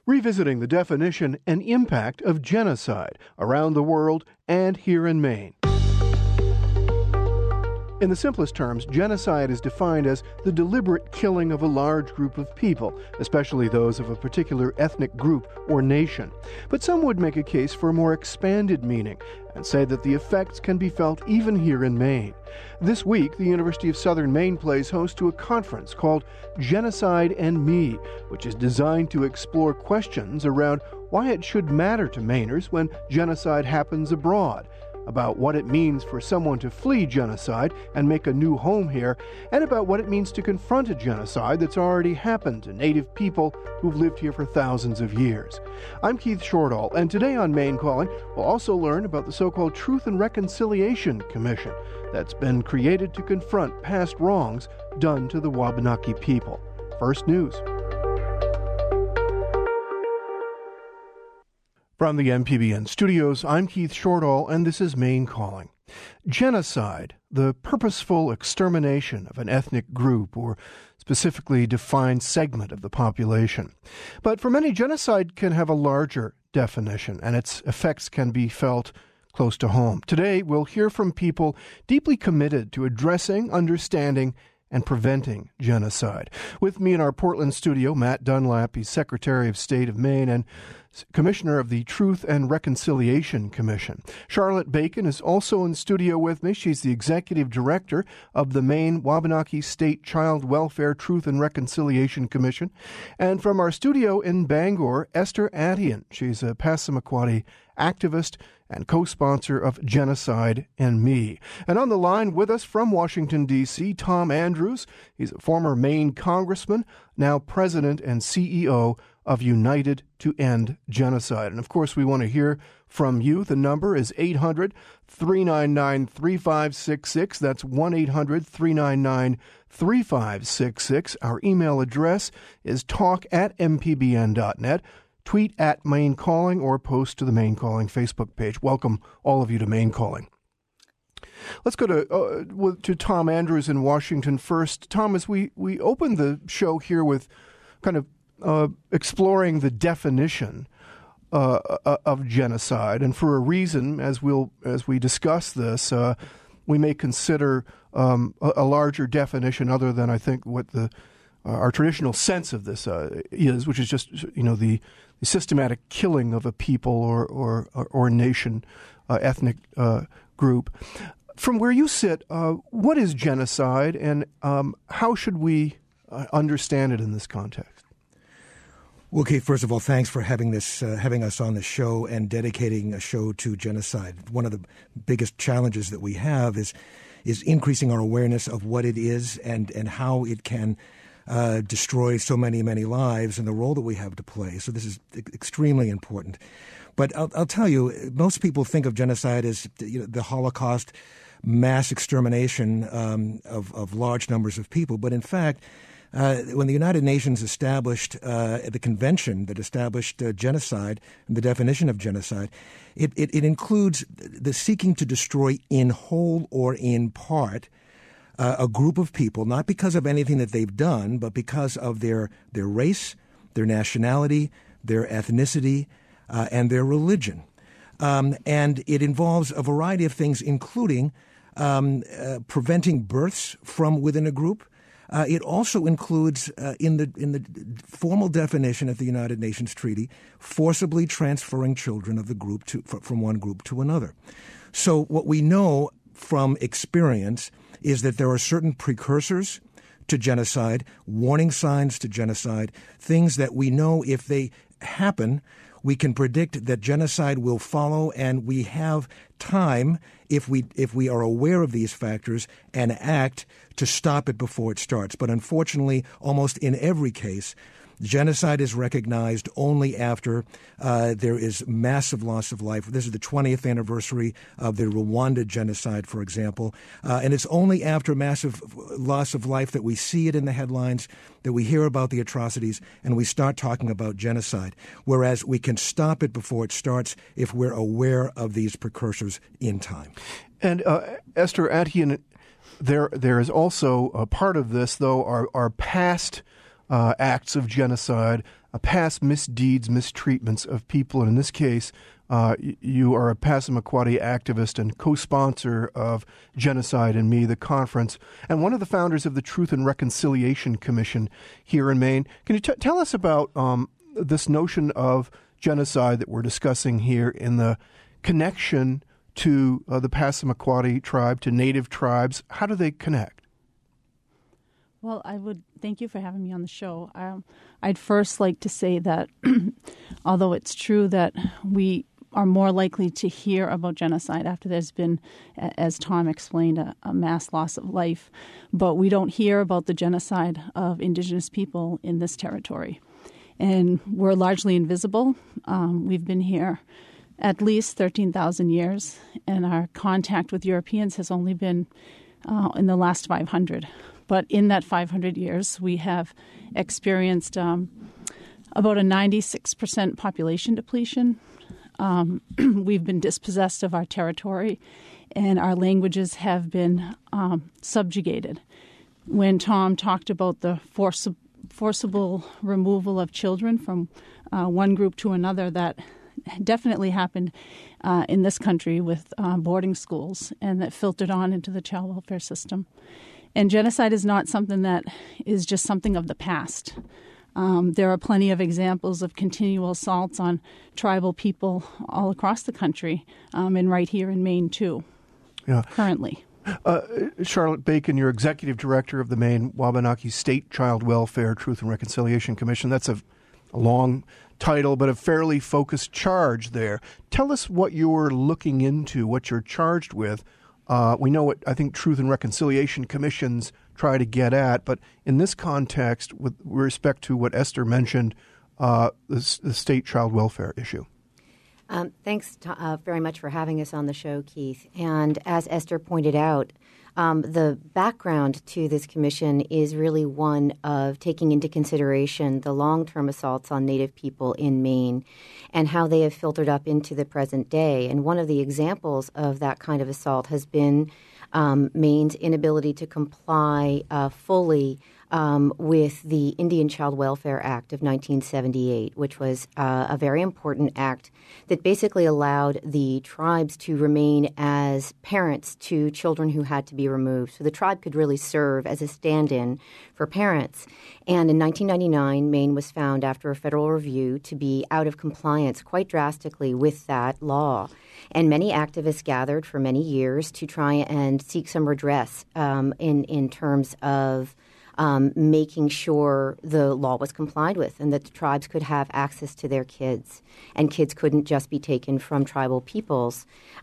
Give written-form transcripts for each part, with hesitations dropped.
revisiting the definition and impact of genocide around the world and here in Maine. In the simplest terms, genocide is defined as the deliberate killing of a large group of people, especially those of a particular ethnic group or nation. But some would make a case for a more expanded meaning and say that the effects can be felt even here in Maine. This week, the University of Southern Maine plays host to a conference called Genocide and Me, which is designed to explore questions around why it should matter to Mainers when genocide happens abroad, about what it means for someone to flee genocide and make a new home here, and about what it means to confront a genocide that's already happened to Native people who've lived here for thousands of years. I'm Keith Shortall, and today on Maine Calling, we'll also learn about the so-called Truth and Reconciliation Commission that's been created to confront past wrongs done to the Wabanaki people. First News. From the MPBN studios, I'm Keith Shortall, and this is Maine Calling. Genocide, the purposeful extermination of an ethnic group or specifically defined segment of the population. But for many, genocide can have a larger definition, and its effects can be felt close to home. Today, we'll hear from people deeply committed to addressing, understanding, and preventing genocide. With me in our Portland studio, Matt Dunlap, he's Secretary of State of Maine and Commissioner of the Truth and Reconciliation Commission. Charlotte Bacon is also in studio with me. She's the Executive Director of the Maine Wabanaki State Child Welfare Truth and Reconciliation Commission. And from our studio in Bangor, Esther Attian. She's a Passamaquoddy activist and co-sponsor of Genocide and Me. And on the line with us from Washington, D.C., Tom Andrews. He's a former Maine congressman, now president and CEO of United to End Genocide. And of course, we want to hear from you. The number is 800-399-3566. That's 1-800-399-3566. Our email address is talk@mpbn.net. Tweet at Maine Calling or post to the Maine Calling Facebook page. Welcome all of you to Maine Calling. Let's go to Tom Andrews in Washington first. Tom, as we opened the show here with kind of exploring the definition of genocide, and for a reason, as we discuss this, we may consider a larger definition other than I think what our traditional sense of this is, which is just the systematic killing of a people or nation, ethnic group. From where you sit, what is genocide, and how should we understand it in this context? Well, Kate, first of all, thanks for having us on the show and dedicating a show to genocide. One of the biggest challenges that we have is increasing our awareness of what it is and how it can destroy so many lives and the role that we have to play. So this is extremely important. But I'll tell you, most people think of genocide as the Holocaust, mass extermination of large numbers of people. But in fact, when the United Nations established the convention that established genocide and the definition of genocide, it includes the seeking to destroy in whole or in part a group of people, not because of anything that they've done, but because of their race, their nationality, their ethnicity, and their religion. And it involves a variety of things, including preventing births from within a group. It also includes, in the formal definition of the United Nations Treaty, forcibly transferring children of the group from one group to another. So what we know from experience is that there are certain precursors to genocide, warning signs to genocide, things that we know if they happen, we can predict that genocide will follow, and we have time, if we are aware of these factors, and act to stop it before it starts. But unfortunately, almost in every case, genocide is recognized only after there is massive loss of life. This is the 20th anniversary of the Rwanda genocide, for example. And it's only after massive loss of life that we see it in the headlines, that we hear about the atrocities, and we start talking about genocide. Whereas we can stop it before it starts if we're aware of these precursors in time. And Esther Attian, there is also a part of this, though, are past acts of genocide past misdeeds, mistreatments of people. And in this case, you are a Passamaquoddy activist and co-sponsor of Genocide in Me, the conference, and one of the founders of the Truth and Reconciliation Commission here in Maine. Can you tell us about this notion of genocide that we're discussing here in the connection to the Passamaquoddy tribe, to Native tribes? How do they connect? Well, I would thank you for having me on the show. I'd first like to say that although it's true that we are more likely to hear about genocide after there's been, as Tom explained, a mass loss of life, but we don't hear about the genocide of Indigenous people in this territory. And we're largely invisible. We've been here at least 13,000 years, and our contact with Europeans has only been in the last 500. But in that 500 years, we have experienced about a 96% population depletion. We've been dispossessed of our territory, and our languages have been subjugated. When Tom talked about the forcible removal of children from one group to another, that definitely happened in this country with boarding schools, and that filtered on into the child welfare system. And genocide is not something that is just something of the past. There are plenty of examples of continual assaults on tribal people all across the country, and right here in Maine, too, currently. Charlotte Bacon, you're executive director of the Maine Wabanaki State Child Welfare Truth and Reconciliation Commission. That's a long title, but a fairly focused charge there. Tell us what you're looking into, what you're charged with. We know what I think Truth and Reconciliation Commissions try to get at, but in this context, with respect to what Esther mentioned, the state child welfare issue. Thanks very much for having us on the show, Keith. And as Esther pointed out, the background to this commission is really one of taking into consideration the long-term assaults on Native people in Maine and how they have filtered up into the present day. And one of the examples of that kind of assault has been Maine's inability to comply fully with the Indian Child Welfare Act of 1978, which was a very important act that basically allowed the tribes to remain as parents to children who had to be removed. So the tribe could really serve as a stand-in for parents. And in 1999, Maine was found, after a federal review, to be out of compliance quite drastically with that law. And many activists gathered for many years to try and seek some redress in terms of making sure the law was complied with and that the tribes could have access to their kids, and kids couldn't just be taken from tribal peoples.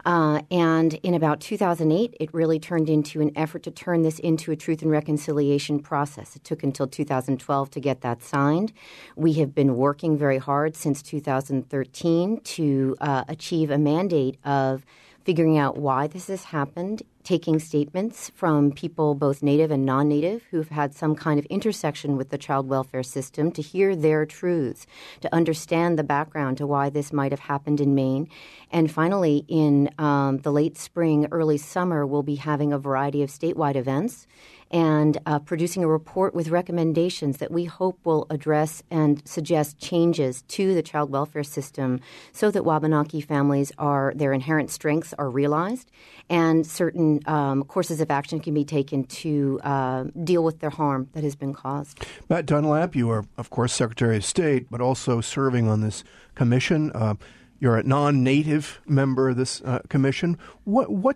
And in about 2008, it really turned into an effort to turn this into a truth and reconciliation process. It took until 2012 to get that signed. We have been working very hard since 2013 to achieve a mandate of figuring out why this has happened, taking statements from people, both Native and non-Native, who've had some kind of intersection with the child welfare system, to hear their truths, to understand the background to why this might have happened in Maine. And finally, in the late spring, early summer, we'll be having a variety of statewide events and producing a report with recommendations that we hope will address and suggest changes to the child welfare system so that Wabanaki families their inherent strengths are realized and certain courses of action can be taken to deal with their harm that has been caused. Matt Dunlap, you are, of course, Secretary of State, but also serving on this commission. You're a non-Native member of this commission. What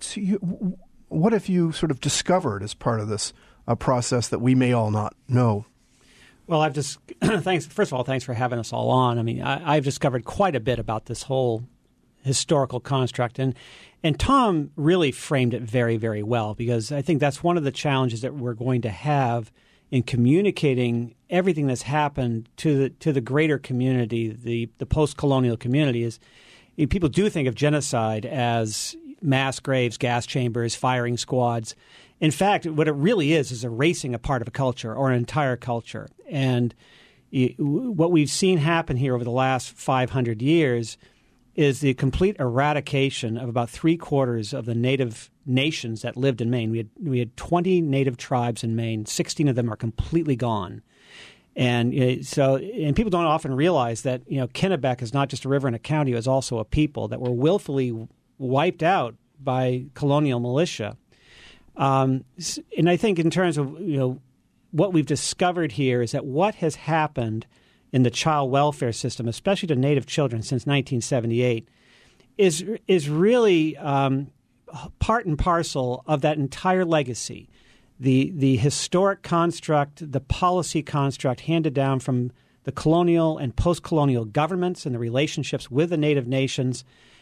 have you sort of discovered as part of this process that we may all not know? Well, I've just first of all, thanks for having us all on. I mean, I've discovered quite a bit about this whole historical construct, and Tom really framed it very, very well, because I think that's one of the challenges that we're going to have in communicating everything that's happened to the greater community, the post-colonial community. Is people do think of genocide as mass graves, gas chambers, firing squads. In fact, what it really is erasing a part of a culture or an entire culture. And what we've seen happen here over the last 500 years is the complete eradication of about 3/4 of the native nations that lived in Maine. We had 20 native tribes in Maine. 16 of them are completely gone. And people don't often realize that, Kennebec is not just a river and a county, it was also a people that were willfully wiped out by colonial militia. And I think in terms of, what we've discovered here is that what has happened in the child welfare system, especially to Native children since 1978, is really part and parcel of that entire legacy. The historic construct, the policy construct handed down from the colonial and post-colonial governments and the relationships with the Native nations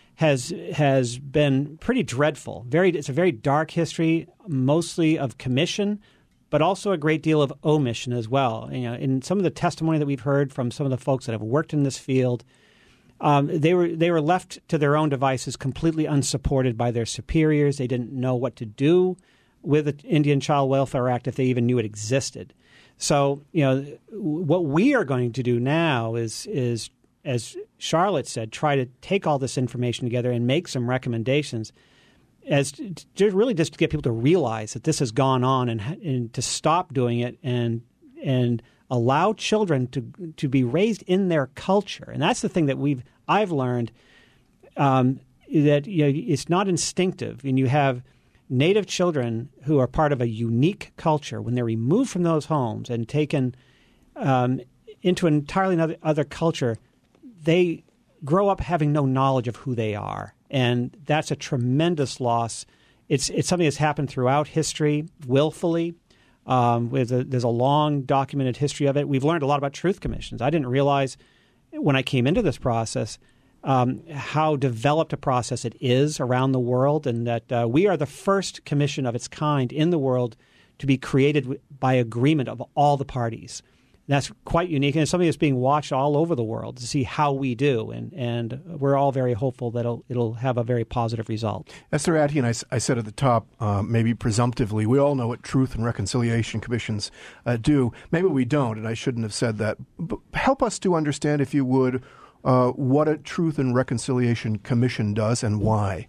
has been pretty dreadful. It's a very dark history, mostly of commission, but also a great deal of omission as well. In some of the testimony that we've heard from some of the folks that have worked in this field, they were left to their own devices, completely unsupported by their superiors. They didn't know what to do with the Indian Child Welfare Act if they even knew it existed. So, what we are going to do now is, as Charlotte said, try to take all this information together and make some recommendations just to get people to realize that this has gone on and to stop doing it and allow children to be raised in their culture. And that's the thing that I've learned, that it's not instinctive. And you have Native children who are part of a unique culture. When they're removed from those homes and taken into an entirely other culture, they grow up having no knowledge of who they are. And that's a tremendous loss. It's something that's happened throughout history, willfully. There's a long documented history of it. We've learned a lot about truth commissions. I didn't realize when I came into this process how developed a process it is around the world, and that we are the first commission of its kind in the world to be created by agreement of all the parties. That's quite unique, and it's something that's being watched all over the world to see how we do, and we're all very hopeful that it'll have a very positive result. Esther Attian, I said at the top, maybe presumptively, we all know what Truth and Reconciliation Commissions do. Maybe we don't, and I shouldn't have said that. But help us to understand, if you would, what a Truth and Reconciliation Commission does and why.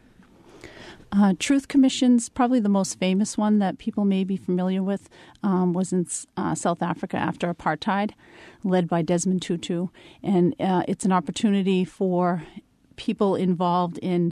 Truth Commissions, probably the most famous one that people may be familiar with, was in South Africa after apartheid, led by Desmond Tutu. And it's an opportunity for people involved in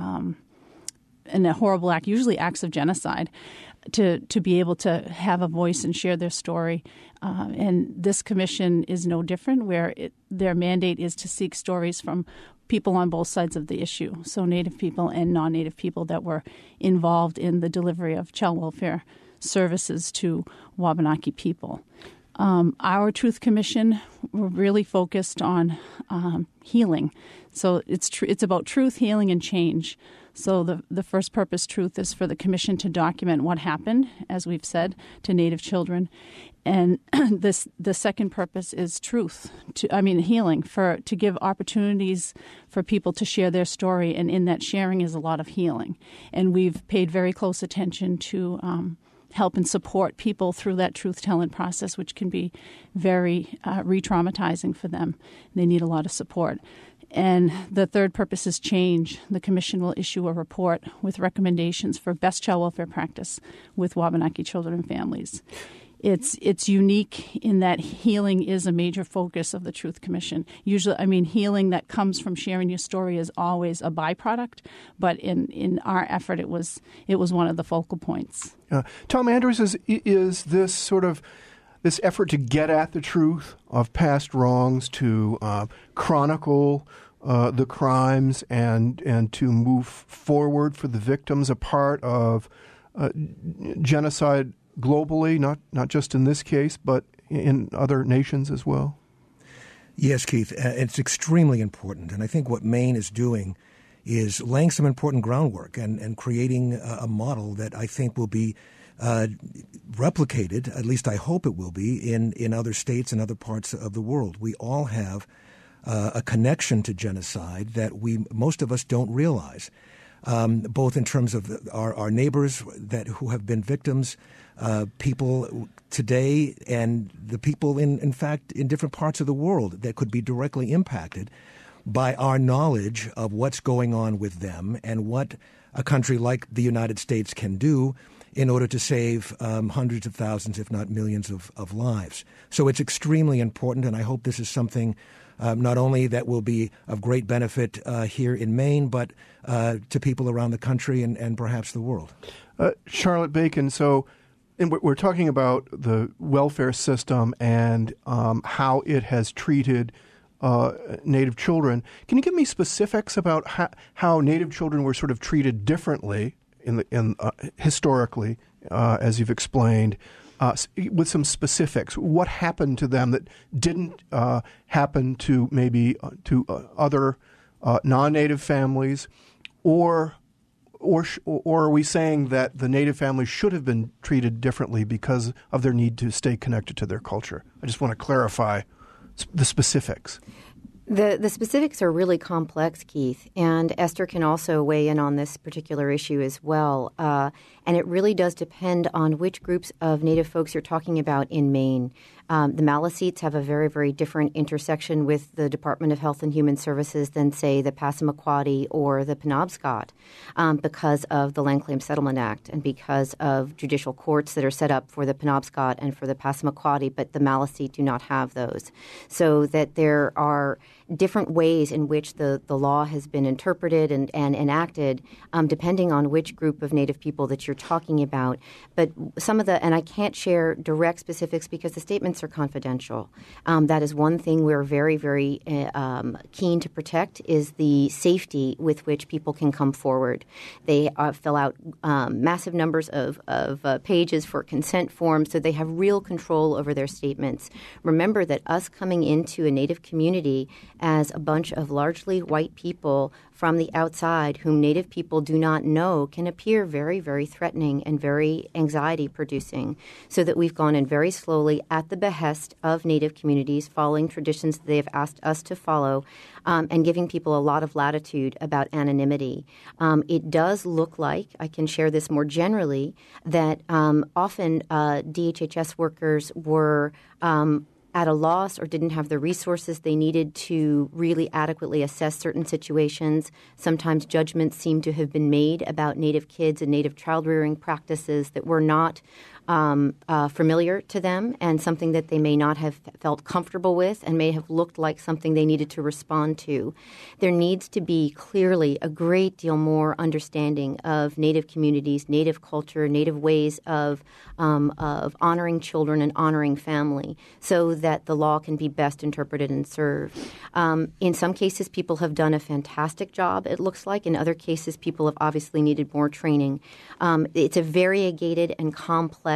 a horrible act, usually acts of genocide, to be able to have a voice and share their story. And this commission is no different, where their mandate is to seek stories from people on both sides of the issue, so Native people and non-Native people that were involved in the delivery of child welfare services to Wabanaki people. Our Truth Commission, we're really focused on healing. So it's about truth, healing, and change. So the first purpose, truth, is for the commission to document what happened, as we've said, to Native children. And the second purpose is healing, to give opportunities for people to share their story. And in that sharing is a lot of healing. And we've paid very close attention to help and support people through that truth-telling process, which can be very re-traumatizing for them. They need a lot of support. And the third purpose is change. The commission will issue a report with recommendations for best child welfare practice with Wabanaki children and families. It's unique in that healing is a major focus of the Truth Commission. Usually, healing that comes from sharing your story is always a byproduct, but in our effort, it was one of the focal points. Tom Andrews, is this sort of this effort to get at the truth of past wrongs, to chronicle the crimes, and to move forward for the victims, a part of genocide globally, not just in this case, but in other nations as well? Yes, Keith, it's extremely important. And I think what Maine is doing is laying some important groundwork and creating a model that I think will be replicated, at least I hope it will be, in other states and other parts of the world. We all have a connection to genocide that most of us don't realize, both in terms of our neighbors who have been victims, people today, and the people in fact in different parts of the world that could be directly impacted by our knowledge of what's going on with them and what a country like the United States can do in order to save hundreds of thousands, if not millions of lives. So it's extremely important, and I hope this is something not only that will be of great benefit here in Maine, but to people around the country and perhaps the world. Charlotte Bacon, so we're talking about the welfare system and how it has treated Native children. Can you give me specifics about how Native children were sort of treated differently historically, as you've explained, with some specifics? What happened to them that didn't happen to maybe to other non-Native families, or are we saying that the Native families should have been treated differently because of their need to stay connected to their culture? I just want to clarify the specifics. The specifics are really complex, Keith, and Esther can also weigh in on this particular issue as well. And it really does depend on which groups of Native folks you're talking about in Maine. The Maliseets have a very, very different intersection with the Department of Health and Human Services than, say, the Passamaquoddy or the Penobscot because of the Land Claim Settlement Act and because of judicial courts that are set up for the Penobscot and for the Passamaquoddy, but the Maliseet do not have those. So that there are different ways in which the law has been interpreted and enacted depending on which group of Native people that you're talking about. But some of and I can't share direct specifics because the statements are confidential. That is one thing we're very, very keen to protect is the safety with which people can come forward. They fill out massive numbers of pages for consent forms, so they have real control over their statements. Remember that us coming into a Native community as a bunch of largely white people from the outside whom Native people do not know can appear very, very threatening and very anxiety-producing, so that we've gone in very slowly at the behest of Native communities, following traditions that they have asked us to follow, and giving people a lot of latitude about anonymity. It does look like, I can share this more generally, that often DHHS workers were at a loss or didn't have the resources they needed to really adequately assess certain situations. Sometimes judgments seem to have been made about Native kids and Native child rearing practices that were not familiar to them and something that they may not have felt comfortable with and may have looked like something they needed to respond to. There needs to be clearly a great deal more understanding of Native communities, Native culture, Native ways of honoring children and honoring family so that the law can be best interpreted and served. In some cases, people have done a fantastic job, it looks like. In other cases, people have obviously needed more training. It's a variegated and complex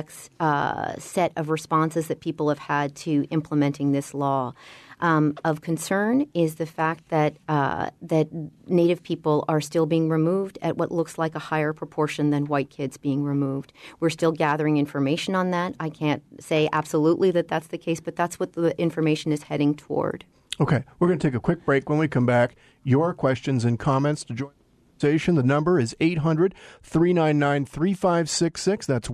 set of responses that people have had to implementing this law. Of concern is the fact that that Native people are still being removed at what looks like a higher proportion than white kids being removed. We're still gathering information on that. I can't say absolutely that that's the case, but that's what the information is heading toward. Okay, we're going to take a quick break. When we come back, your questions and comments to join the conversation. The number is 800-399-3566. That's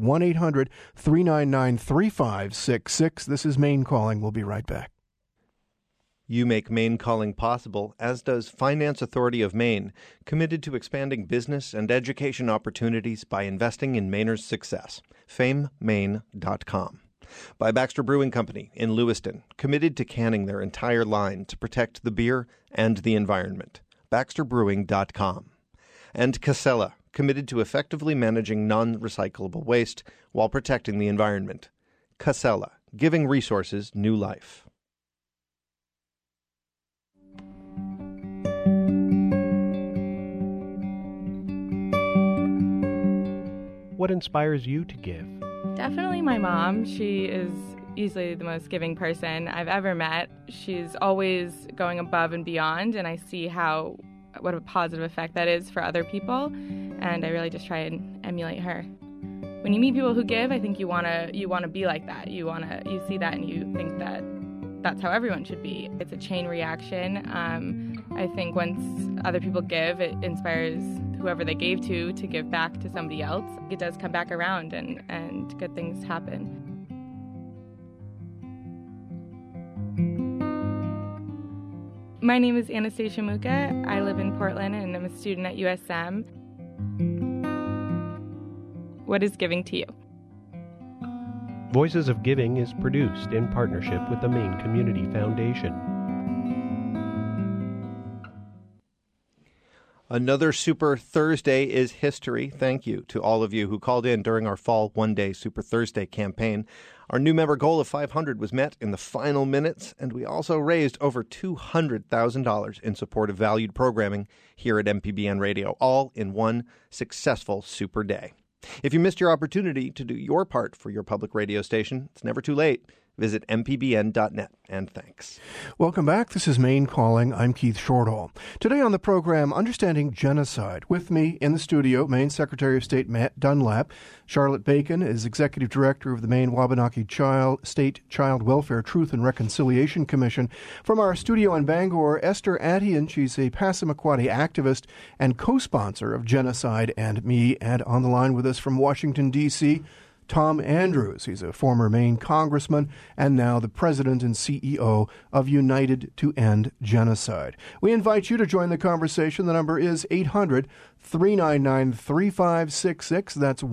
1-800-399-3566. This is Maine Calling. We'll be right back. You make Maine Calling possible, as does Finance Authority of Maine, committed to expanding business and education opportunities by investing in Mainers' success. FameMaine.com. By Baxter Brewing Company in Lewiston, committed to canning their entire line to protect the beer and the environment. BaxterBrewing.com. And Casella, committed to effectively managing non-recyclable waste while protecting the environment. Casella, giving resources new life. What inspires you to give? Definitely my mom. She is easily the most giving person I've ever met. She's always going above and beyond, and I see what a positive effect that is for other people, and I really just try and emulate her. When you meet people who give, I think you want to be like that. You see that and you think that that's how everyone should be. It's a chain reaction. I think once other people give, it inspires whoever they gave to give back to somebody else. It does come back around and good things happen. My name is Anastasia Muka. I live in Portland and I'm a student at USM. What is giving to you? Voices of Giving is produced in partnership with the Maine Community Foundation. Another Super Thursday is history. Thank you to all of you who called in during our Fall One Day Super Thursday campaign. Our new member goal of 500 was met in the final minutes, and we also raised over $200,000 in support of valued programming here at MPBN Radio, all in one successful Super Day. If you missed your opportunity to do your part for your public radio station, it's never too late. Visit mpbn.net, and thanks. Welcome back. This is Maine Calling. I'm Keith Shortall. Today on the program, Understanding Genocide. With me in the studio, Maine Secretary of State Matt Dunlap. Charlotte Bacon is Executive Director of the Maine Wabanaki State Child Welfare Truth and Reconciliation Commission. From our studio in Bangor, Esther Attian. She's a Passamaquoddy activist and co-sponsor of Genocide and Me. And on the line with us from Washington, D.C., Tom Andrews. He's a former Maine congressman and now the president and CEO of United to End Genocide. We invite you to join the conversation. The number is 800-399-3566. That's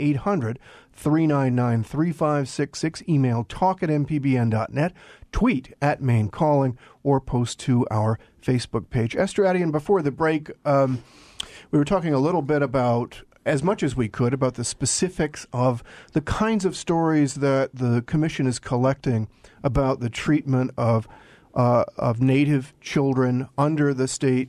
1-800-399-3566. Email talk@mpbn.net, tweet @Maine Calling, or post to our Facebook page. Esther Attian, before the break, we were talking a little bit about, as much as we could, about the specifics of the kinds of stories that the Commission is collecting about the treatment of Native children under the state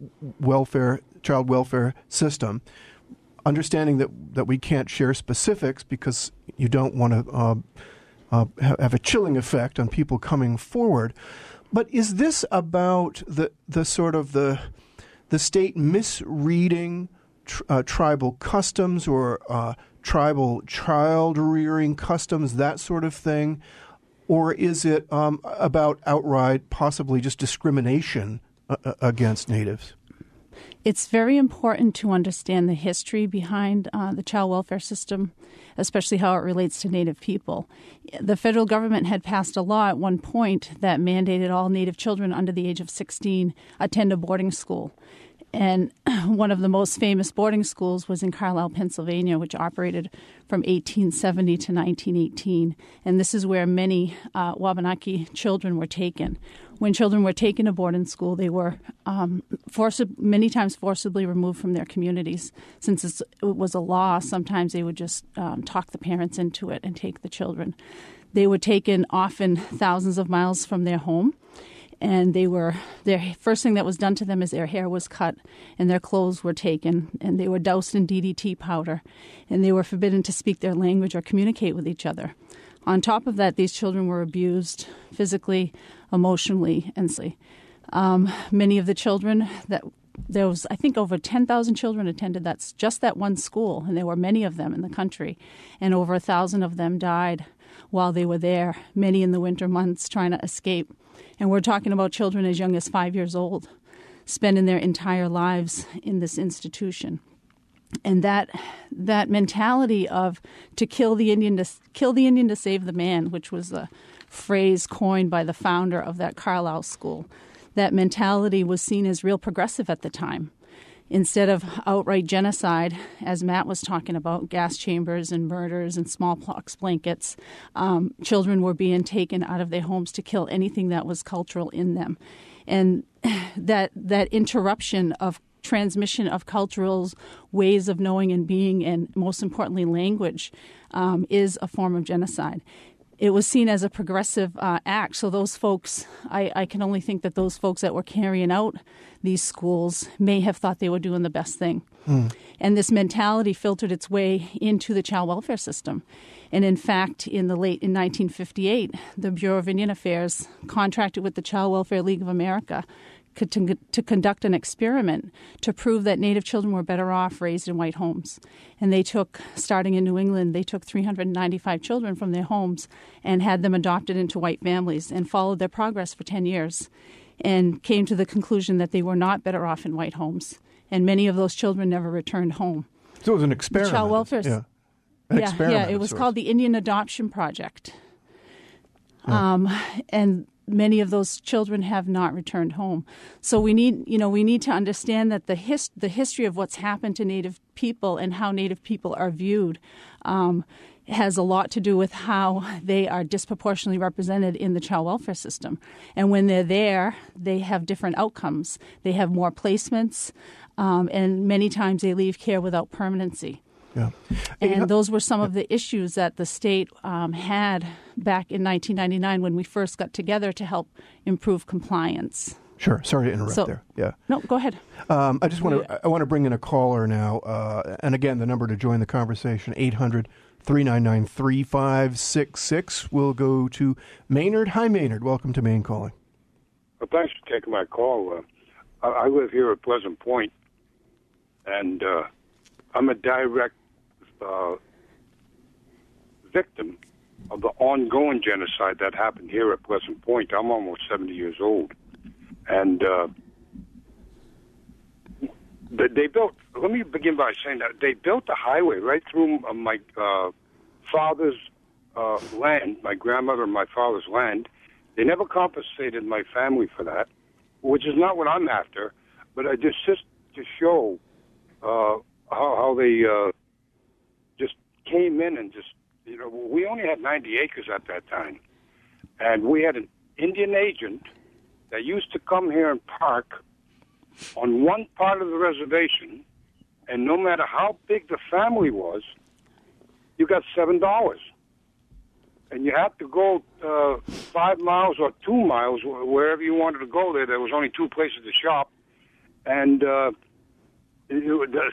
child welfare system. Understanding that we can't share specifics because you don't want to have a chilling effect on people coming forward. But is this about the sort of the state misreading tribal customs or tribal child rearing customs, that sort of thing? Or is it about outright, possibly just discrimination against Natives? It's very important to understand the history behind the child welfare system, especially how it relates to Native people. The federal government had passed a law at one point that mandated all Native children under the age of 16 attend a boarding school. And one of the most famous boarding schools was in Carlisle, Pennsylvania, which operated from 1870 to 1918. And this is where many Wabanaki children were taken. When children were taken to boarding school, they were many times forcibly removed from their communities. Since it was a law, sometimes they would just talk the parents into it and take the children. They were taken often thousands of miles from their home. And their first thing that was done to them is their hair was cut and their clothes were taken and they were doused in DDT powder and they were forbidden to speak their language or communicate with each other. On top of that, these children were abused physically, emotionally, and sexually. Many of the children there was, I think, over 10,000 children attended that one school, and there were many of them in the country, and over 1,000 of them died while they were there, many in the winter months trying to escape. And we're talking about children as young as 5 years old, spending their entire lives in this institution. And that mentality of to kill the Indian to save the man, which was a phrase coined by the founder of that Carlisle school, that mentality was seen as real progressive at the time. Instead of outright genocide, as Matt was talking about, gas chambers and murders and smallpox blankets, children were being taken out of their homes to kill anything that was cultural in them. And that interruption of transmission of cultural ways of knowing and being, and most importantly, language, is a form of genocide. It was seen as a progressive act. So those folks, I can only think that those folks that were carrying out these schools may have thought they were doing the best thing. And this mentality filtered its way into the child welfare system. And in fact, in 1958, the Bureau of Indian Affairs contracted with the Child Welfare League of America to conduct an experiment to prove that Native children were better off raised in white homes. And they took, starting in New England, they took 395 children from their homes and had them adopted into white families and followed their progress for 10 years and came to the conclusion that they were not better off in white homes. And many of those children never returned home. So it was an experiment. The child welfare. Experiment. Yeah, it was called the Indian Adoption Project. And many of those children have not returned home. So we need to understand that the history of what's happened to Native people and how Native people are viewed has a lot to do with how they are disproportionately represented in the child welfare system. And when they're there, they have different outcomes. They have more placements, and many times they leave care without permanency. Yeah. And those were some of the issues that the state had back in 1999 when we first got together to help improve compliance. Sure. Sorry to interrupt there. Yeah. No, go ahead. I want to bring in a caller now. And again, the number to join the conversation, 800-399-3566. We'll go to Maynard. Hi, Maynard. Welcome to Maine Calling. Well, thanks for taking my call. I live here at Pleasant Point, and I'm a direct victim of the ongoing genocide that happened here at Pleasant Point. I'm almost 70 years old. And they built, let me begin by saying that they built a highway right through my father's land, my grandmother and my father's land. They never compensated my family for that, which is not what I'm after, but I just to show how they just came in and just, we only had 90 acres at that time. And we had an Indian agent that used to come here and park on one part of the reservation, and no matter how big the family was, you got $7. And you had to go 5 miles or 2 miles, wherever you wanted to go there. There was only two places to shop. And it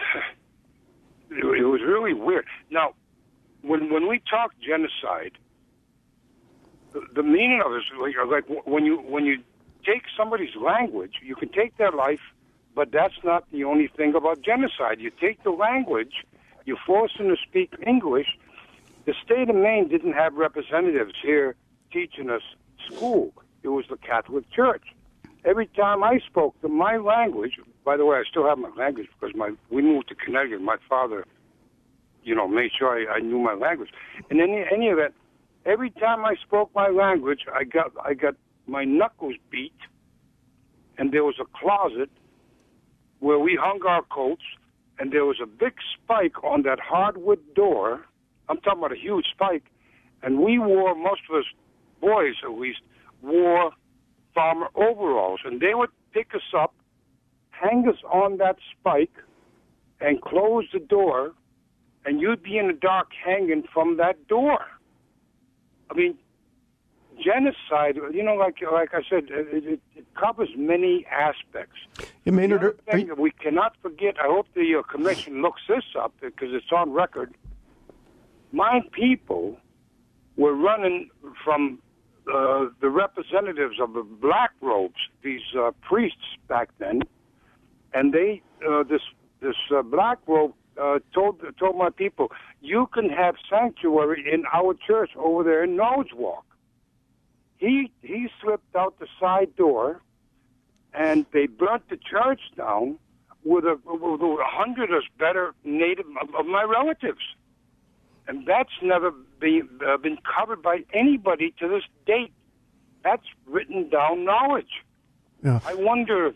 was really weird. Now, when we talk genocide, the meaning of it is like when you take somebody's language, you can take their life, but that's not the only thing about genocide. You take the language, you force them to speak English. The state of Maine didn't have representatives here teaching us school. It was the Catholic Church. Every time I spoke to my language, by the way, I still have my language because we moved to Connecticut. My father, made sure I knew my language. And in any event, every time I spoke my language, I got my knuckles beat, and there was a closet where we hung our coats, and there was a big spike on that hardwood door. I'm talking about a huge spike, and we wore, most of us boys at least, wore farmer overalls, and they would pick us up, hang us on that spike, and close the door, and you'd be in the dark hanging from that door. I mean, genocide, like I said, it covers many aspects. Yeah, Maynard, we cannot forget, I hope the commission looks this up because it's on record. My people were running from the representatives of the black robes, these priests back then, and they this black robe told my people, you can have sanctuary in our church over there in Knowledge Walk. He slipped out the side door, and they burnt the church down with 100 or better native of my relatives. And that's never been covered by anybody to this date. That's written down knowledge. Yeah. I wonder.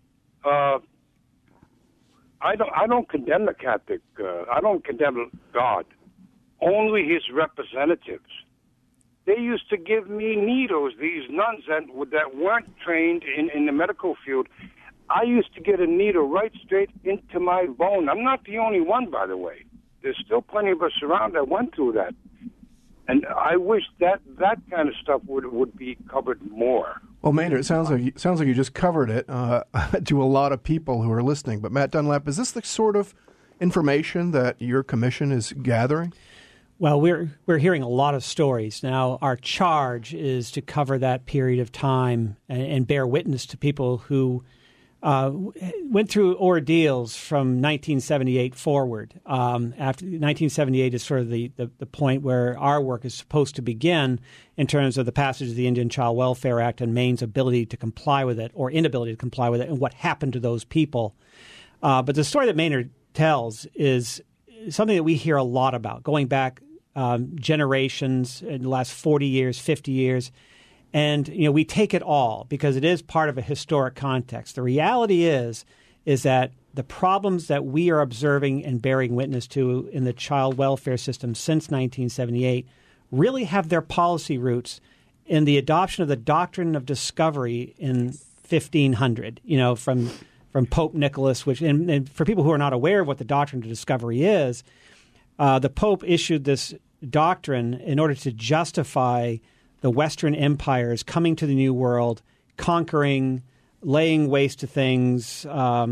I don't condemn the Catholic. I don't condemn God. Only his representatives. They used to give me needles. These nuns that weren't trained in the medical field. I used to get a needle right straight into my bone. I'm not the only one, by the way. There's still plenty of us around that went through that. And I wish that kind of stuff would be covered more. Well, Maynard, it sounds like you just covered it to a lot of people who are listening. But Matt Dunlap, is this the sort of information that your commission is gathering? Well, we're hearing a lot of stories. Now, our charge is to cover that period of time and bear witness to people who went through ordeals from 1978 forward. After 1978 is sort of the point where our work is supposed to begin in terms of the passage of the Indian Child Welfare Act and Maine's ability to comply with it or inability to comply with it and what happened to those people. But the story that Maynard tells is something that we hear a lot about, going back generations in the last 40 years, 50 years. And, we take it all because it is part of a historic context. The reality is that the problems that we are observing and bearing witness to in the child welfare system since 1978 really have their policy roots in the adoption of the doctrine of discovery in 1500, from Pope Nicholas, which, and for people who are not aware of what the doctrine of discovery is, the Pope issued this doctrine in order to justify the Western empires coming to the New World, conquering, laying waste to things,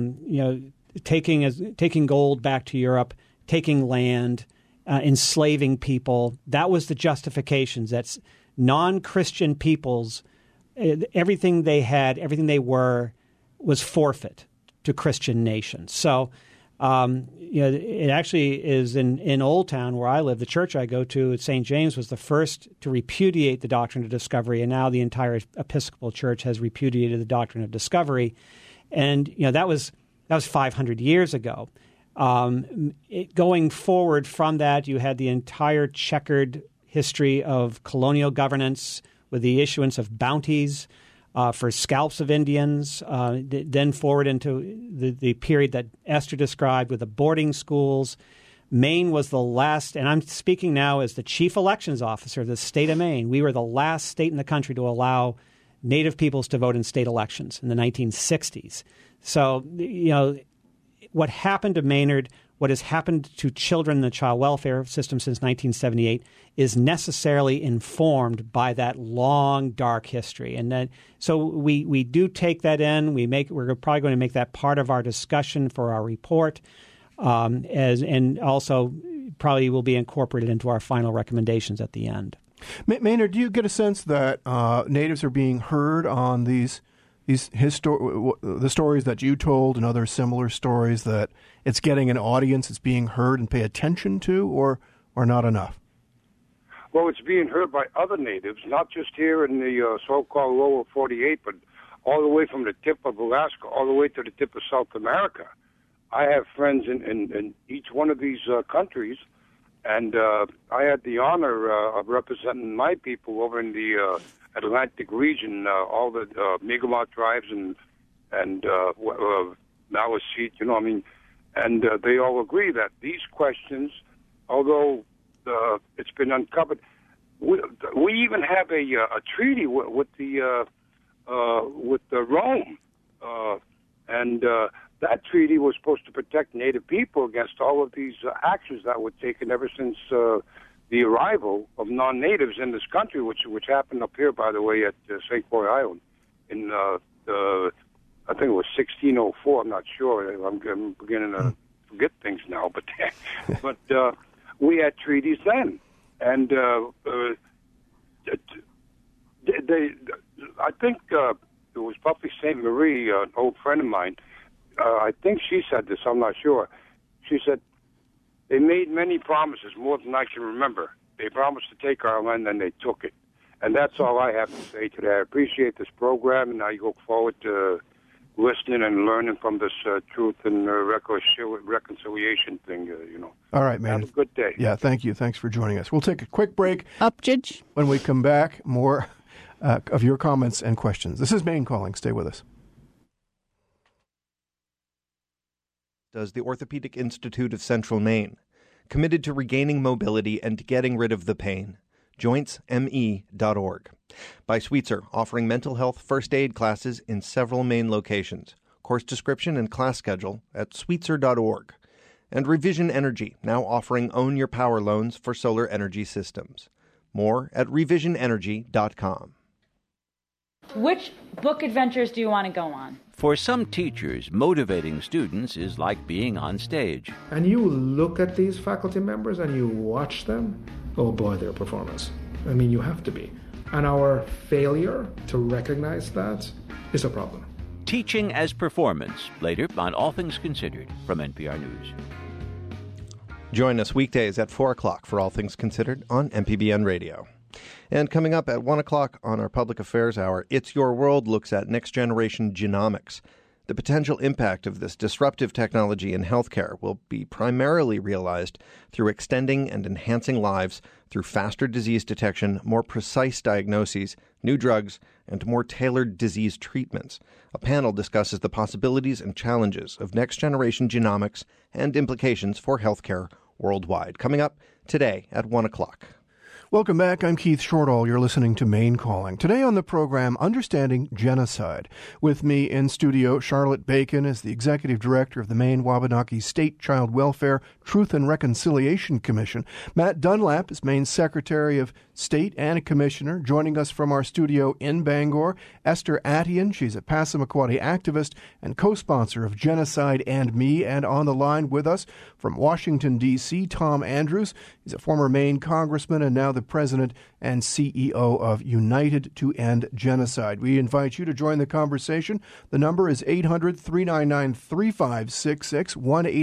taking gold back to Europe, taking land, enslaving people. That was the justifications. That's non-Christian peoples, everything they had, everything they were, was forfeit to Christian nations. So, it actually is in Old Town where I live. The church I go to at St. James was the first to repudiate the doctrine of discovery, and now the entire Episcopal Church has repudiated the doctrine of discovery. And that was 500 years ago. Going forward from that, you had the entire checkered history of colonial governance with the issuance of bounties for scalps of Indians, then forward into the period that Esther described with the boarding schools. Maine was the last, and I'm speaking now as the chief elections officer of the state of Maine. We were the last state in the country to allow Native peoples to vote in state elections in the 1960s. So, what happened to Maynard, what has happened to children in the child welfare system since 1978 is necessarily informed by that long, dark history. And then, so we do take that in. We're probably going to make that part of our discussion for our report, and also probably will be incorporated into our final recommendations at the end. Maynard, do you get a sense that Natives are being heard on the stories that you told and other similar stories, that it's getting an audience, it's being heard and pay attention to, or not enough? Well, it's being heard by other Natives, not just here in the so-called lower 48, but all the way from the tip of Alaska all the way to the tip of South America. I have friends in each one of these countries, and I had the honor of representing my people over in the Atlantic region, all the Mi'kmaq tribes and Maliseet, and they all agree that these questions, although it's been uncovered, we even have a treaty with the Rome, and that treaty was supposed to protect Native people against all of these actions that were taken ever since the arrival of non-natives in this country, which happened up here, by the way, at St. Croix Island in I think it was 1604. I'm not sure. I'm beginning to forget things now, but we had treaties then, and I think it was Buffy St. Marie, an old friend of mine. I think she said this. I'm not sure. She said, they made many promises, more than I can remember. They promised to take our land, and they took it. And that's all I have to say today. I appreciate this program, and I look forward to listening and learning from this truth and reconciliation thing, All right, man. Have a good day. Yeah, thank you. Thanks for joining us. We'll take a quick break. Upjudge. When we come back, more of your comments and questions. This is Maine Calling. Stay with us. Does the Orthopedic Institute of Central Maine, committed to regaining mobility and getting rid of the pain. jointsme.org. By Sweetser, offering mental health first aid classes in several Maine locations. Course description and class schedule at sweetser.org. And Revision Energy, now offering Own Your Power loans for solar energy systems. More at revisionenergy.com. Which book adventures do you want to go on? For some teachers, motivating students is like being on stage. And you look at these faculty members and you watch them, oh boy, their performance. I mean, you have to be. And our failure to recognize that is a problem. Teaching as Performance, later on All Things Considered from NPR News. Join us weekdays at 4 o'clock for All Things Considered on MPBN Radio. And coming up at 1 o'clock on our Public Affairs Hour, It's Your World looks at next-generation genomics. The potential impact of this disruptive technology in healthcare will be primarily realized through extending and enhancing lives through faster disease detection, more precise diagnoses, new drugs, and more tailored disease treatments. A panel discusses the possibilities and challenges of next-generation genomics and implications for healthcare worldwide. Coming up today at 1 o'clock. Welcome back. I'm Keith Shortall. You're listening to Maine Calling. Today on the program, Understanding Genocide. With me in studio, Charlotte Bacon is the Executive Director of the Maine Wabanaki State Child Welfare Truth and Reconciliation Commission. Matt Dunlap is Maine's Secretary of State and a Commissioner. Joining us from our studio in Bangor, Esther Attian. She's a Passamaquoddy activist and co-sponsor of Genocide and Me. And on the line with us from Washington, D.C., Tom Andrews. He's a former Maine congressman and now the president and CEO of United to End Genocide. We invite you to join the conversation. The number is 800-399-3566,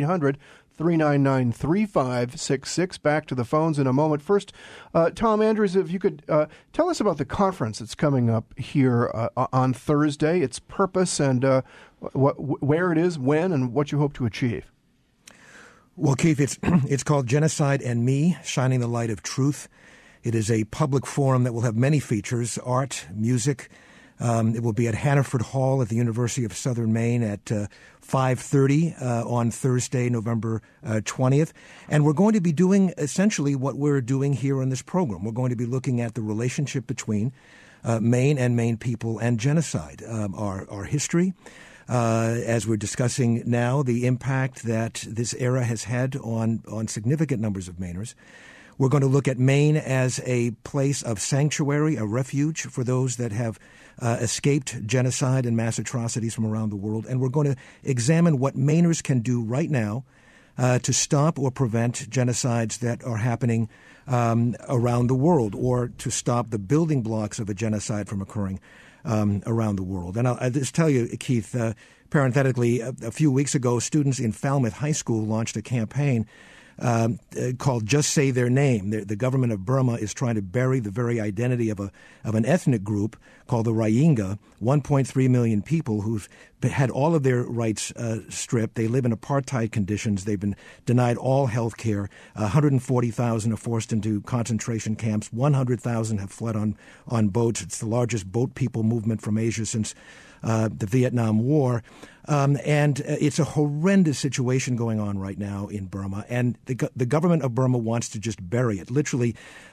1-800-399-3566. Back to the phones in a moment. First, Tom Andrews, if you could tell us about the conference that's coming up here on Thursday, its purpose and where it is, when, and what you hope to achieve. Well, Keith, it's called Genocide and Me, Shining the Light of Truth. It is a public forum that will have many features, art, music. It will be at Hannaford Hall at the University of Southern Maine at 5:30 on Thursday, November 20th. And we're going to be doing essentially what we're doing here on this program. We're going to be looking at the relationship between Maine and Maine people and genocide, our history. As we're discussing now, the impact that this era has had on significant numbers of Mainers. We're going to look at Maine as a place of sanctuary, a refuge for those that have escaped genocide and mass atrocities from around the world. And we're going to examine what Mainers can do right now to stop or prevent genocides that are happening around the world, or to stop the building blocks of a genocide from occurring around the world. And I'll just tell you, Keith, parenthetically, a few weeks ago, students in Falmouth High School launched a campaign called Just Say Their Name. The government of Burma is trying to bury the very identity of an ethnic group called the Rohingya, 1.3 million people who've had all of their rights stripped. They live in apartheid conditions. They've been denied all health care. 140,000 are forced into concentration camps. 100,000 have fled on boats. It's the largest boat people movement from Asia since the Vietnam War. And it's a horrendous situation going on right now in Burma. And the government of Burma wants to just bury it, literally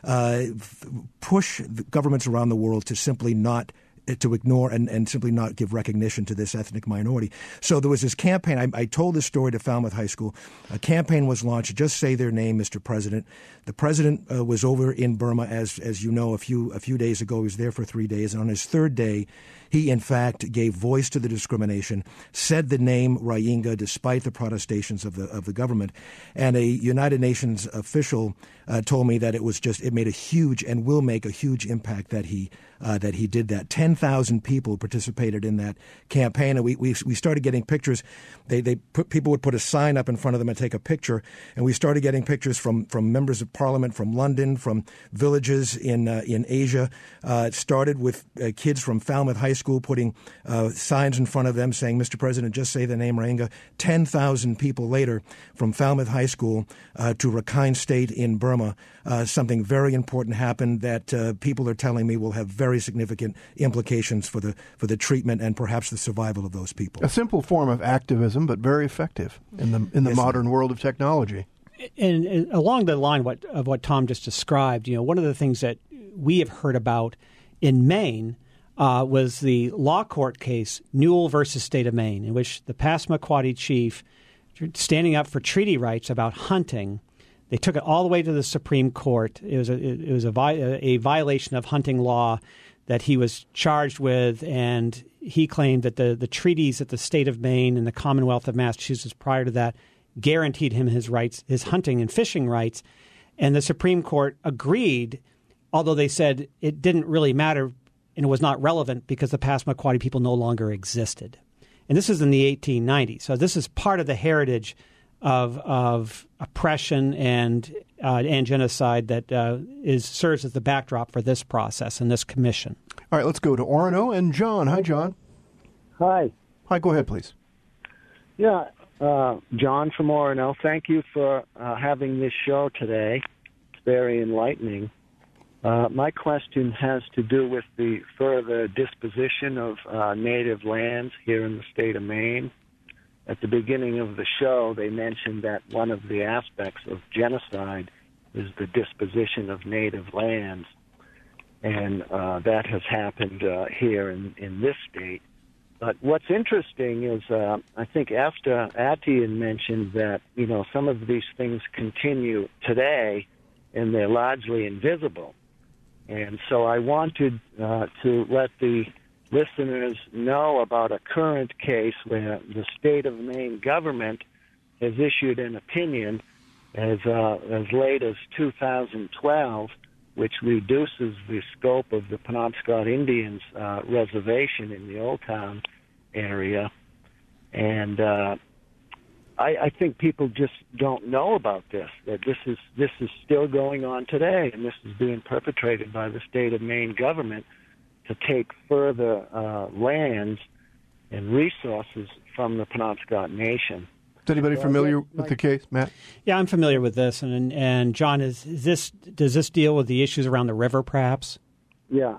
push the governments around the world to simply not to ignore and simply not give recognition to this ethnic minority. So there was this campaign. I told this story to Falmouth High School. A campaign was launched, Just Say Their Name, Mr. President. The president was over in Burma, as you know, a few days ago. He was there for 3 days. And on his third day, he, in fact, gave voice to the discrimination, said the name Rohingya despite the protestations of the government. And a United Nations official told me that it made a huge and will make a huge impact that he did that. 10,000 people participated in that campaign, and we started getting pictures. People would put a sign up in front of them and take a picture, and we started getting pictures from members of parliament from London, from villages in Asia. It started with kids from Falmouth High School putting signs in front of them saying, "Mr. President, just say the name Rohingya." 10,000 people later from Falmouth High School to Rakhine State in Burma, something very important happened that people are telling me will have very significant implications for the treatment and perhaps the survival of those people. A simple form of activism, but very effective in the modern world of technology. And along the line of what Tom just described, one of the things that we have heard about in Maine was the law court case Newell versus State of Maine, in which the Passamaquoddy chief, standing up for treaty rights about hunting, they took it all the way to the Supreme Court. It was a violation of hunting law that he was charged with, and he claimed that the treaties that the state of Maine and the Commonwealth of Massachusetts prior to that guaranteed him his rights, his hunting and fishing rights. And the Supreme Court agreed, although they said it didn't really matter and it was not relevant because the Passamaquoddy people no longer existed. And this is in the 1890s. So this is part of the heritage of oppression and genocide that serves as the backdrop for this process and this commission. All right, let's go to Orono and John. Hi, John. Hi. Hi, go ahead, please. Yeah, John from Orono, thank you for having this show today. It's very enlightening. My question has to do with the further disposition of native lands here in the state of Maine. At the beginning of the show, they mentioned that one of the aspects of genocide is the disposition of native lands, and that has happened here in this state. But what's interesting is I think Esther Atian mentioned that, some of these things continue today, and they're largely invisible. And so I wanted to let the listeners know about a current case where the state of Maine government has issued an opinion as late as 2012, which reduces the scope of the Penobscot Indians reservation in the Old Town area. And I think people just don't know about this, that this is still going on today, and this is being perpetrated by the state of Maine government to take further lands and resources from the Penobscot Nation. Is anybody familiar with the case, Matt? Yeah, I'm familiar with this. And John, does this deal with the issues around the river, perhaps? Yeah.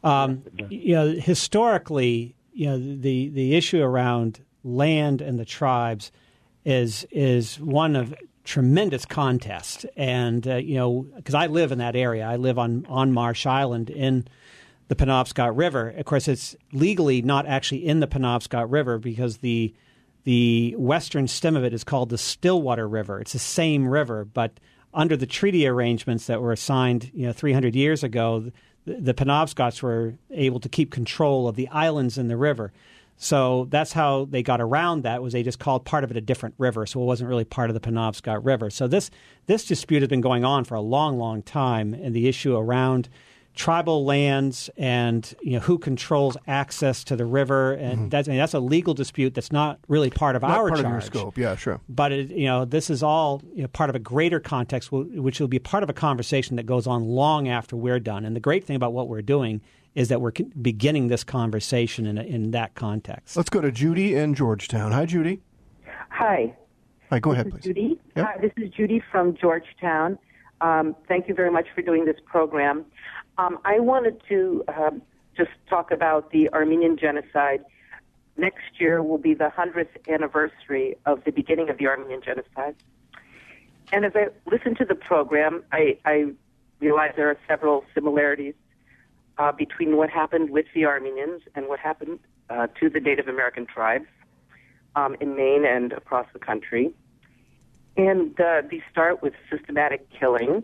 Historically, the issue around land and the tribes is one of tremendous contest. And, because I live in that area. I live on Marsh Island in the Penobscot River. Of course, it's legally not actually in the Penobscot River because the western stem of it is called the Stillwater River. It's the same river, but under the treaty arrangements that were signed 300 years ago, the Penobscots were able to keep control of the islands in the river. So that's how they got around that, was they just called part of it a different river, so it wasn't really part of the Penobscot River. So this dispute has been going on for a long, long time, and the issue around tribal lands and who controls access to the river, and that's a legal dispute that's not really part of our charge. Part of your scope, yeah, sure. But this is all part of a greater context, which will be part of a conversation that goes on long after we're done. And the great thing about what we're doing is that we're beginning this conversation in that context. Let's go to Judy in Georgetown. Hi, Judy. Hi. Hi, go ahead, please. Judy. Yep. Hi, this is Judy from Georgetown. Thank you very much for doing this program. I wanted to just talk about the Armenian genocide. Next year will be the 100th anniversary of the beginning of the Armenian genocide. And as I listen to the program, I realize there are several similarities between what happened with the Armenians and what happened to the Native American tribes in Maine and across the country. And these start with systematic killing.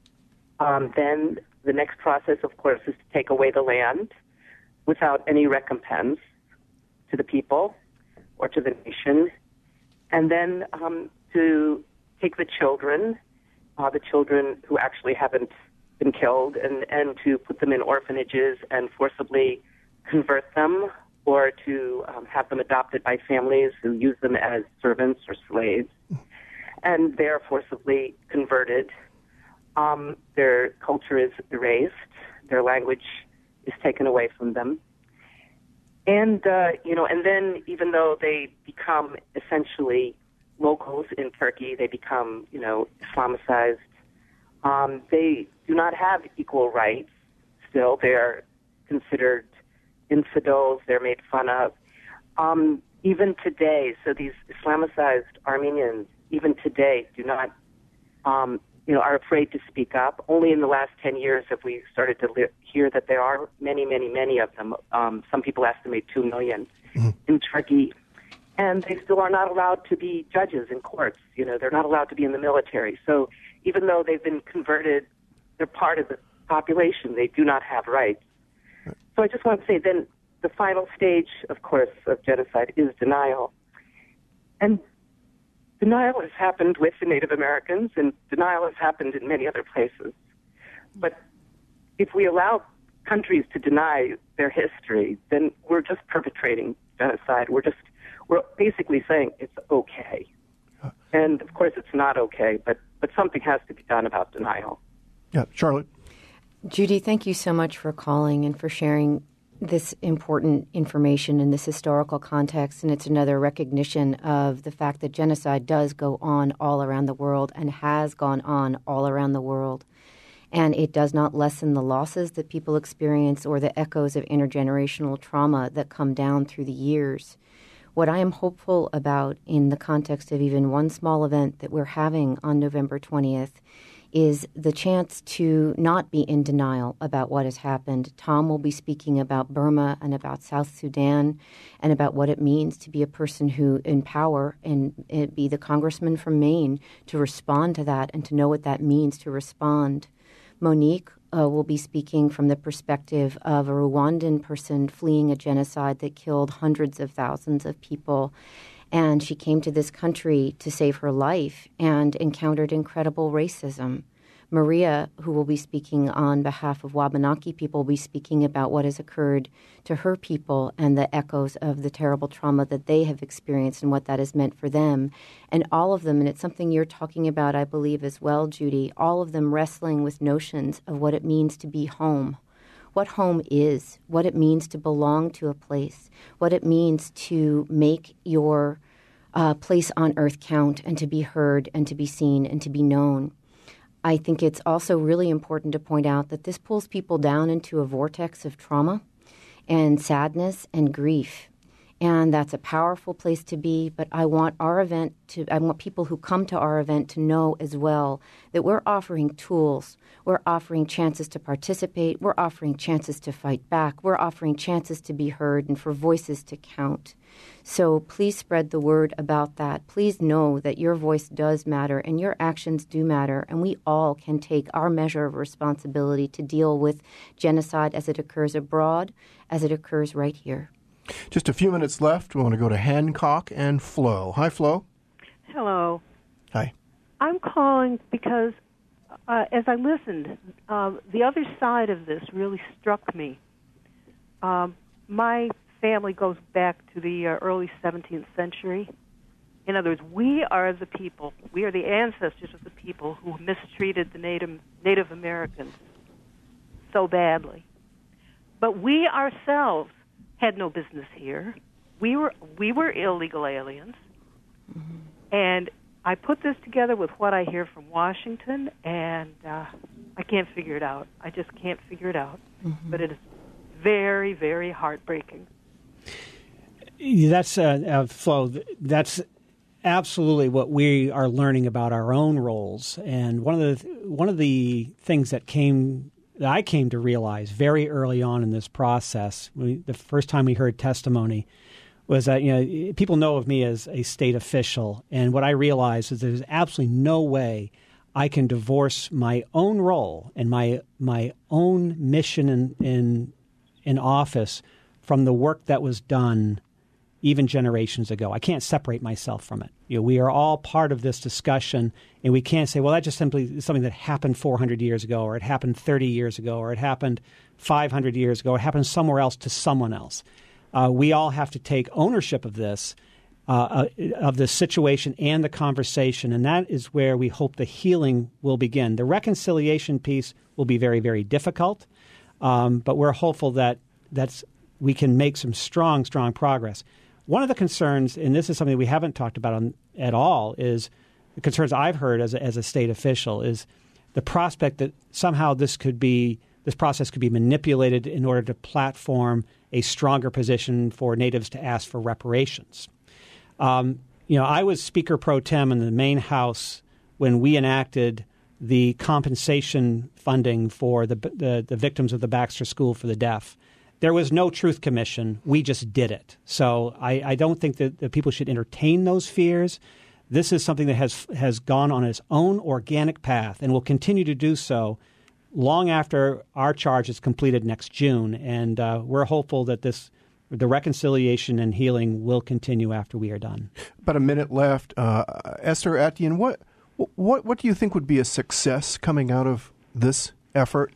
Then the next process, of course, is to take away the land without any recompense to the people or to the nation. And then to take the children who actually haven't been killed, and to put them in orphanages and forcibly convert them, or to have them adopted by families who use them as servants or slaves. And they're forcibly converted. Their culture is erased. Their language is taken away from them. And, and then even though they become essentially locals in Turkey, they become, Islamicized, they do not have equal rights still. They are considered infidels. They're made fun of. Even today, so these Islamicized Armenians, even today, do not, are afraid to speak up. Only in the last 10 years have we started to hear that there are many, many, many of them. Some people estimate 2 million in Turkey. And they still are not allowed to be judges in courts. They're not allowed to be in the military. So even though they've been converted, they're part of the population. They do not have rights. So I just want to say then the final stage, of course, of genocide is denial. And denial has happened with the Native Americans, and denial has happened in many other places. But if we allow countries to deny their history, then we're just perpetrating genocide. We're basically saying it's okay. And, of course, it's not okay, but something has to be done about denial. Yeah, Charlotte. Judy, thank you so much for calling and for sharing this important information in this historical context, and it's another recognition of the fact that genocide does go on all around the world and has gone on all around the world. And it does not lessen the losses that people experience or the echoes of intergenerational trauma that come down through the years. What I am hopeful about in the context of even one small event that we're having on November 20th is the chance to not be in denial about what has happened. Tom will be speaking about Burma and about South Sudan and about what it means to be a person who in power and be the congressman from Maine to respond to that and to know what that means to respond. Monique will be speaking from the perspective of a Rwandan person fleeing a genocide that killed hundreds of thousands of people. And she came to this country to save her life and encountered incredible racism. Maria, who will be speaking on behalf of Wabanaki people, will be speaking about what has occurred to her people and the echoes of the terrible trauma that they have experienced and what that has meant for them. And all of them, and it's something you're talking about, I believe, as well, Judy, all of them wrestling with notions of what it means to be home. What home is, what it means to belong to a place, what it means to make your place on earth count and to be heard and to be seen and to be known. I think it's also really important to point out that this pulls people down into a vortex of trauma and sadness and grief. And that's a powerful place to be, but I want people who come to our event to know as well that we're offering tools, we're offering chances to participate, we're offering chances to fight back, we're offering chances to be heard and for voices to count. So please spread the word about that. Please know that your voice does matter and your actions do matter, and we all can take our measure of responsibility to deal with genocide as it occurs abroad, as it occurs right here. Just a few minutes left. We want to go to Hancock and Flo. Hi, Flo. Hello. Hi. I'm calling because as I listened, the other side of this really struck me. My family goes back to the early 17th century. In other words, we are the people, we are the ancestors of the people who mistreated the Native Americans so badly. But we ourselves had no business here. We were illegal aliens. Mm-hmm. And I put this together with what I hear from Washington, and I can't figure it out. I just can't figure it out. Mm-hmm. But it is very, very heartbreaking. That's Flo. That's absolutely what we are learning about our own roles. And one of the things that I came to realize very early on in this process, the first time we heard testimony, was that people know of me as a state official, and what I realized is there's absolutely no way I can divorce my own role and my own mission in office from the work that was done even generations ago. I can't separate myself from it. We are all part of this discussion, and we can't say, well, that just simply is something that happened 400 years ago, or it happened 30 years ago, or it happened 500 years ago, or it happened somewhere else to someone else. We all have to take ownership of this situation and the conversation, and that is where we hope the healing will begin. The reconciliation piece will be very, very difficult, but we're hopeful that we can make some strong progress. One of the concerns, and this is something we haven't talked about at all, is the concerns I've heard as a state official is the prospect that somehow this process could be manipulated in order to platform a stronger position for Natives to ask for reparations. I was Speaker Pro Tem in the Maine House when we enacted the compensation funding for the victims of the Baxter School for the Deaf. There was no Truth Commission. We just did it. So I don't think that people should entertain those fears. This is something that has gone on its own organic path and will continue to do so long after our charge is completed next June. And we're hopeful that the reconciliation and healing will continue after we are done. About a minute left. Esther Etienne, what do you think would be a success coming out of this effort?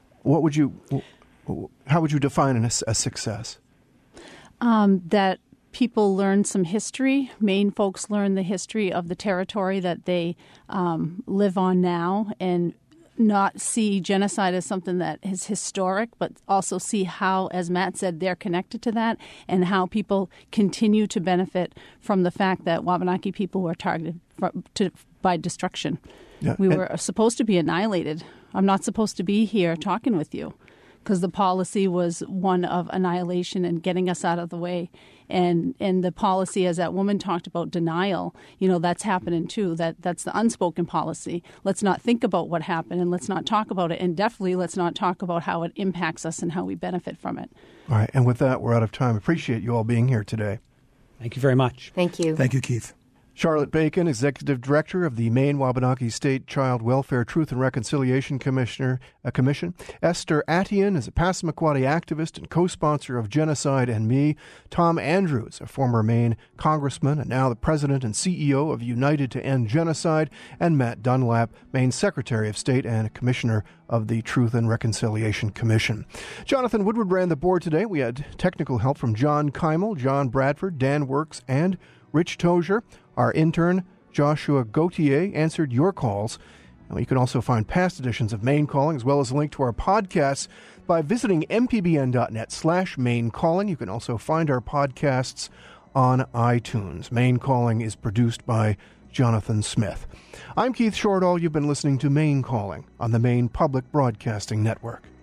How would you define a success? That people learn some history. Maine folks learn the history of the territory that they live on now, and not see genocide as something that is historic, but also see how, as Matt said, they're connected to that and how people continue to benefit from the fact that Wabanaki people were targeted by destruction. Yeah. We were supposed to be annihilated. I'm not supposed to be here talking with you because the policy was one of annihilation and getting us out of the way. And the policy, as that woman talked about, denial, that's happening too. That's the unspoken policy. Let's not think about what happened and let's not talk about it. And definitely let's not talk about how it impacts us and how we benefit from it. All right. And with that, we're out of time. Appreciate you all being here today. Thank you very much. Thank you. Thank you, Keith. Charlotte Bacon, Executive Director of the Maine Wabanaki State Child Welfare Truth and Reconciliation Commission. Esther Attian is a Passamaquoddy activist and co-sponsor of Genocide and Me. Tom Andrews, a former Maine congressman and now the president and CEO of United to End Genocide. And Matt Dunlap, Maine Secretary of State and commissioner of the Truth and Reconciliation Commission. Jonathan Woodward ran the board today. We had technical help from John Keimel, John Bradford, Dan Works, and Rich Tozier. Our intern, Joshua Gautier, answered your calls. And you can also find past editions of Maine Calling, as well as a link to our podcasts, by visiting mpbn.net/Maine Calling. You can also find our podcasts on iTunes. Maine Calling is produced by Jonathan Smith. I'm Keith Shortall. You've been listening to Maine Calling on the Maine Public Broadcasting Network.